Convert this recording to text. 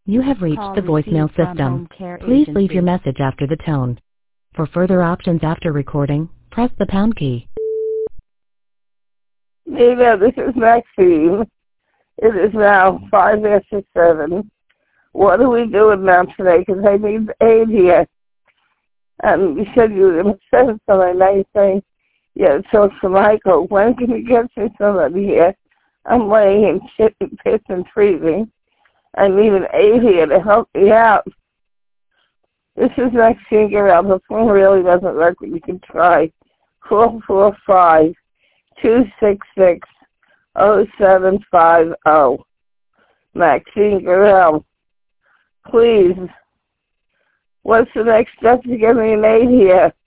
You have reached the voicemail system. Please leave your message after the tone. For further options after recording, press the pound key. Nina, this is Maxine. It is now 5 after 7. What are we doing now today? Because I need aid here. And you said you were going to send somebody. Now you're saying, yeah, talk to Michael. When can you get me somebody here? I'm laying in shit and piss and freezing. I need an aide here to help me out. This is Maxine Guerrero. The phone really doesn't work, but you can try. 445-266-0750. Maxine Guerrero. Please. What's the next step to get me an aide here?